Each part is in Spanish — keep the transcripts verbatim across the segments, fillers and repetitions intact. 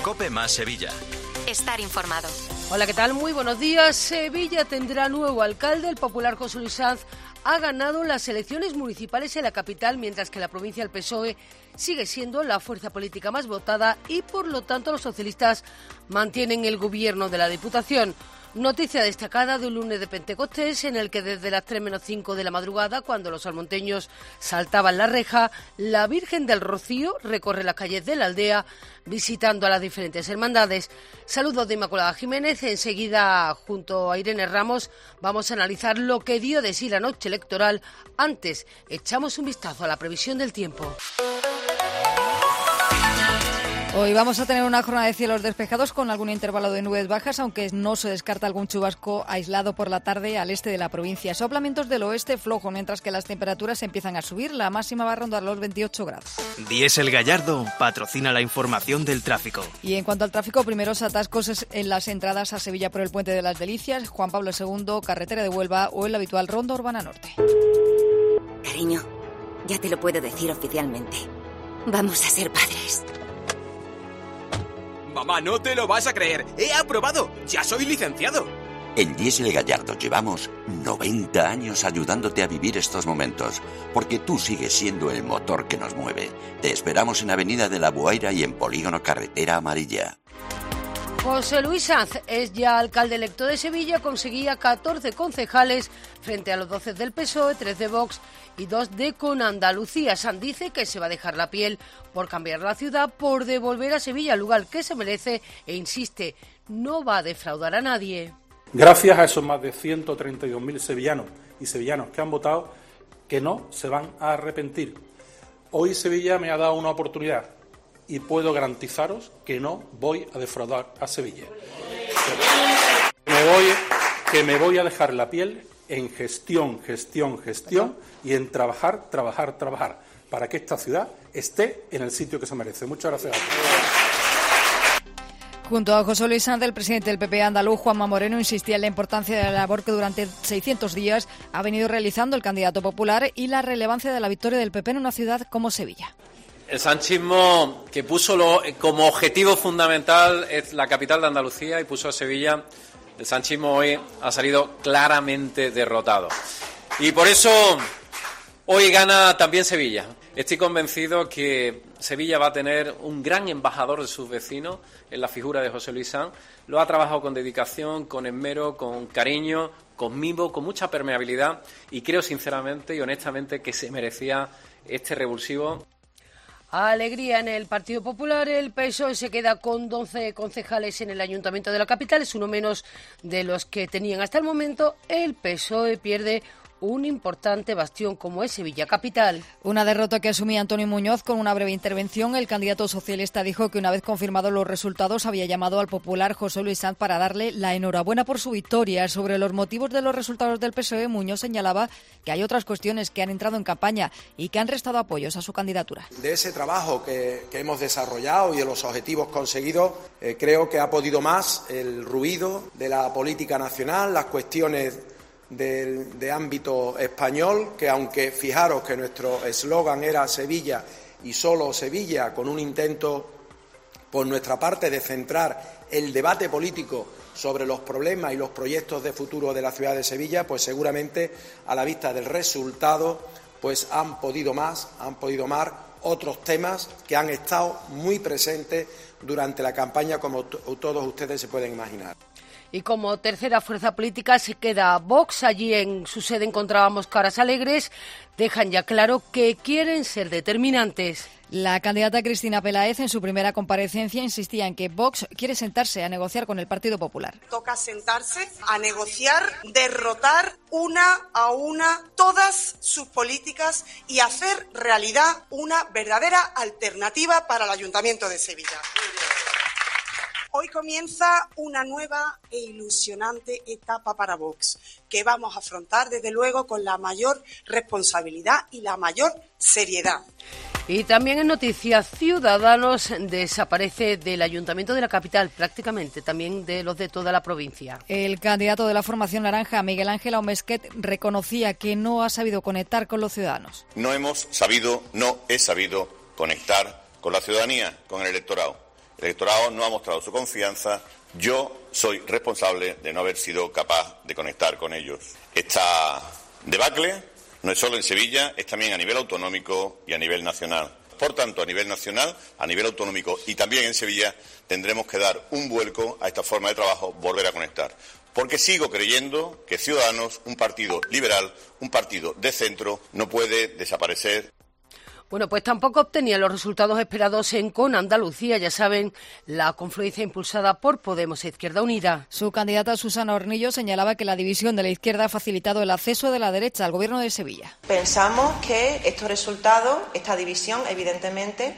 COPE más Sevilla. Estar informado. Hola, ¿qué tal? Muy buenos días. Sevilla tendrá nuevo alcalde. El popular José Luis Sanz ha ganado las elecciones municipales en la capital, mientras que la provincia del P S O E sigue siendo la fuerza política más votada y, por lo tanto, los socialistas mantienen el gobierno de la Diputación. Noticia destacada de un lunes de Pentecostés en el que desde las tres menos cinco de la madrugada, cuando los salmonteños saltaban la reja, la Virgen del Rocío recorre las calles de la aldea visitando a las diferentes hermandades. Saludos de Inmaculada Jiménez. Enseguida, junto a Irene Ramos, vamos a analizar lo que dio de sí la noche electoral. Antes, echamos un vistazo a la previsión del tiempo. Hoy vamos a tener una jornada de cielos despejados con algún intervalo de nubes bajas, aunque no se descarta algún chubasco aislado por la tarde al este de la provincia. Soplamientos del oeste flojo, mientras que las temperaturas empiezan a subir. La máxima va a rondar los veintiocho grados. Diesel Gallardo patrocina la información del tráfico. Y en cuanto al tráfico, primeros atascos en las entradas a Sevilla por el Puente de las Delicias, Juan Pablo segundo, carretera de Huelva o el habitual Ronda Urbana Norte. Cariño, ya te lo puedo decir oficialmente. Vamos a ser padres. Mamá, no te lo vas a creer. ¡He aprobado! ¡Ya soy licenciado! En Diesel Gallardo llevamos noventa años ayudándote a vivir estos momentos, porque tú sigues siendo el motor que nos mueve. Te esperamos en Avenida de la Buaira y en Polígono Carretera Amarilla. José Luis Sanz es ya alcalde electo de Sevilla, conseguía catorce concejales frente a los doce del P S O E, tres de Vox y dos de Con Andalucía. Sanz dice que se va a dejar la piel por cambiar la ciudad, por devolver a Sevilla el lugar que se merece e insiste, no va a defraudar a nadie. Gracias a esos más de ciento treinta y dos mil sevillanos y sevillanos que han votado, que no se van a arrepentir. Hoy Sevilla me ha dado una oportunidad y puedo garantizaros que no voy a defraudar a Sevilla. Me voy, que me voy a dejar la piel en gestión, gestión, gestión y en trabajar, trabajar, trabajar para que esta ciudad esté en el sitio que se merece. Muchas gracias a todos. Junto a José Luis Sanz, el presidente del P P andaluz, Juanma Moreno, insistía en la importancia de la labor que durante seiscientos días ha venido realizando el candidato popular y la relevancia de la victoria del P P en una ciudad como Sevilla. El sanchismo, que puso lo, como objetivo fundamental es la capital de Andalucía y puso a Sevilla, el sanchismo hoy ha salido claramente derrotado. Y por eso hoy gana también Sevilla. Estoy convencido que Sevilla va a tener un gran embajador de sus vecinos en la figura de José Luis Sanz. Lo ha trabajado con dedicación, con esmero, con cariño, con mimo, con mucha permeabilidad y creo sinceramente y honestamente que se merecía este revulsivo. Alegría en el Partido Popular. El P S O E se queda con doce concejales en el Ayuntamiento de la capital. Es uno menos de los que tenían hasta el momento. El P S O E pierde un importante bastión como es Sevilla Capital. Una derrota que asumía Antonio Muñoz con una breve intervención. El candidato socialista dijo que una vez confirmados los resultados había llamado al popular José Luis Sanz para darle la enhorabuena por su victoria. Sobre los motivos de los resultados del P S O E, Muñoz señalaba que hay otras cuestiones que han entrado en campaña y que han restado apoyos a su candidatura. De ese trabajo que, que hemos desarrollado y de los objetivos conseguidos, eh, creo que ha podido más el ruido de la política nacional, las cuestiones De, de ámbito español, que aunque fijaros que nuestro eslogan era Sevilla y solo Sevilla, con un intento por nuestra parte de centrar el debate político sobre los problemas y los proyectos de futuro de la ciudad de Sevilla, pues seguramente a la vista del resultado pues han podido más, han podido más otros temas que han estado muy presentes durante la campaña, como t- todos ustedes se pueden imaginar. Y como tercera fuerza política se queda Vox. Allí en su sede encontrábamos caras alegres. Dejan ya claro que quieren ser determinantes. La candidata Cristina Peláez, en su primera comparecencia, insistía en que Vox quiere sentarse a negociar con el Partido Popular. Toca sentarse a negociar, derrotar una a una todas sus políticas y hacer realidad una verdadera alternativa para el Ayuntamiento de Sevilla. Hoy comienza una nueva e ilusionante etapa para Vox, que vamos a afrontar desde luego con la mayor responsabilidad y la mayor seriedad. Y también en noticias, Ciudadanos desaparece del Ayuntamiento de la capital, prácticamente, también de los de toda la provincia. El candidato de la formación naranja, Miguel Ángel Aumesquet, reconocía que no ha sabido conectar con los ciudadanos. No hemos sabido, no he sabido conectar con la ciudadanía, con el electorado. El electorado no ha mostrado su confianza. Yo soy responsable de no haber sido capaz de conectar con ellos. Esta debacle no es solo en Sevilla, es también a nivel autonómico y a nivel nacional. Por tanto, a nivel nacional, a nivel autonómico y también en Sevilla, tendremos que dar un vuelco a esta forma de trabajo, volver a conectar. Porque sigo creyendo que Ciudadanos, un partido liberal, un partido de centro, no puede desaparecer. Bueno, pues tampoco obtenía los resultados esperados en Con Andalucía, ya saben, la confluencia impulsada por Podemos e Izquierda Unida. Su candidata Susana Hornillo señalaba que la división de la izquierda ha facilitado el acceso de la derecha al gobierno de Sevilla. Pensamos que estos resultados, esta división, evidentemente,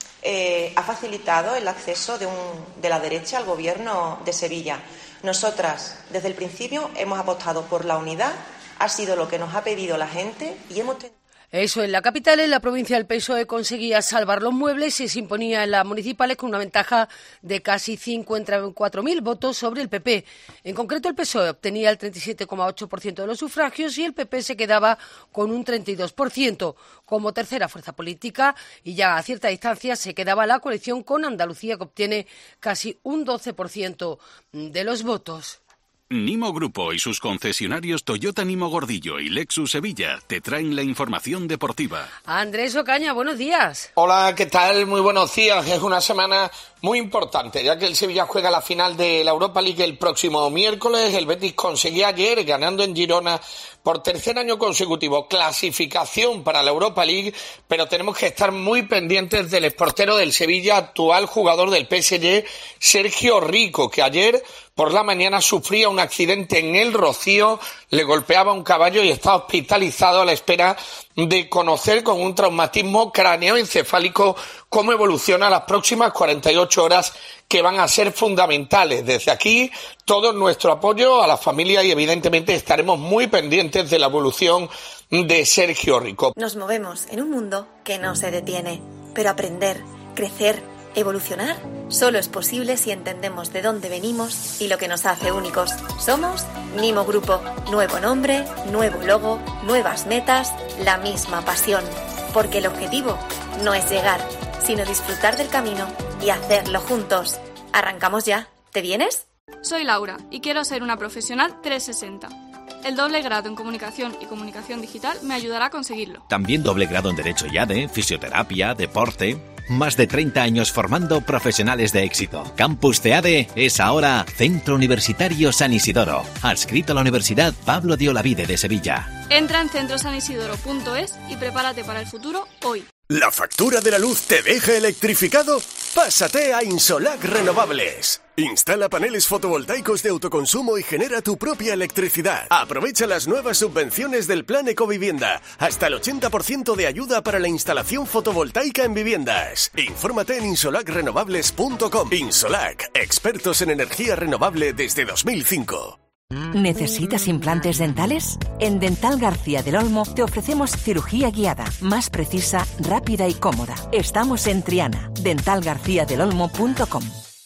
eh, ha facilitado el acceso de, un, de la derecha al gobierno de Sevilla. Nosotras, desde el principio, hemos apostado por la unidad, ha sido lo que nos ha pedido la gente y hemos tenido... Eso, en la capital, en la provincia, el P S O E conseguía salvar los muebles y se imponía en las municipales con una ventaja de casi cincuenta y cuatro mil votos sobre el P P. En concreto, el P S O E obtenía el treinta y siete coma ocho por ciento de los sufragios y el P P se quedaba con un treinta y dos por ciento. Como tercera fuerza política, y ya a cierta distancia, se quedaba la coalición Con Andalucía, que obtiene casi un doce por ciento de los votos. Nimo Grupo y sus concesionarios Toyota Nimo Gordillo y Lexus Sevilla te traen la información deportiva. Andrés Ocaña, buenos días. Hola, ¿qué tal? Muy buenos días. Es una semana muy importante, ya que el Sevilla juega la final de la Europa League el próximo miércoles. El Betis conseguía ayer, ganando en Girona por tercer año consecutivo, clasificación para la Europa League, pero tenemos que estar muy pendientes del exportero del Sevilla, actual jugador del P S G, Sergio Rico, que ayer por la mañana sufría un accidente en el Rocío, le golpeaba un caballo y está hospitalizado a la espera de conocer con un traumatismo craneoencefálico cómo evoluciona las próximas cuarenta y ocho horas, que van a ser fundamentales. Desde aquí, todo nuestro apoyo a la familia y evidentemente estaremos muy pendientes de la evolución de Sergio Rico. Nos movemos en un mundo que no se detiene, pero aprender, crecer, evolucionar solo es posible si entendemos de dónde venimos y lo que nos hace únicos. Somos Nimo Grupo. Nuevo nombre, nuevo logo, nuevas metas, la misma pasión. Porque el objetivo no es llegar, sino disfrutar del camino y hacerlo juntos. ¿Arrancamos ya? ¿Te vienes? Soy Laura y quiero ser una profesional trescientos sesenta. El doble grado en Comunicación y Comunicación Digital me ayudará a conseguirlo. También doble grado en Derecho y A D E, Fisioterapia, Deporte. Más de treinta años formando profesionales de éxito. Campus C E A D E es ahora Centro Universitario San Isidoro, adscrito a la Universidad Pablo de Olavide de Sevilla. Entra en centro san isidoro punto es y prepárate para el futuro hoy. ¿La factura de la luz te deja electrificado? Pásate a Insolac Renovables. Instala paneles fotovoltaicos de autoconsumo y genera tu propia electricidad. Aprovecha las nuevas subvenciones del Plan Ecovivienda. Hasta el ochenta por ciento de ayuda para la instalación fotovoltaica en viviendas. Infórmate en insolac renovables punto com. Insolac, expertos en energía renovable desde dos mil cinco. ¿Necesitas implantes dentales? En Dental García del Olmo te ofrecemos cirugía guiada, más precisa, rápida y cómoda. Estamos en Triana. dental garcía del olmo punto com.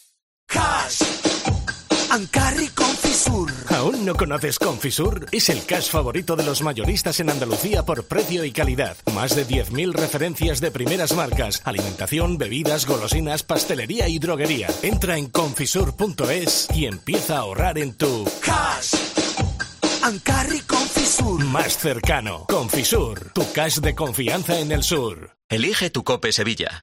Cash Ancarri Confisur. ¿Aún no conoces Confisur? Es el cash favorito de los mayoristas en Andalucía por precio y calidad. Más de diez mil referencias de primeras marcas. Alimentación, bebidas, golosinas, pastelería y droguería. Entra en confisur punto es y empieza a ahorrar en tu Cash Ancarri Confisur. Más cercano. Confisur, tu cash de confianza en el sur. Elige tu COPE Sevilla.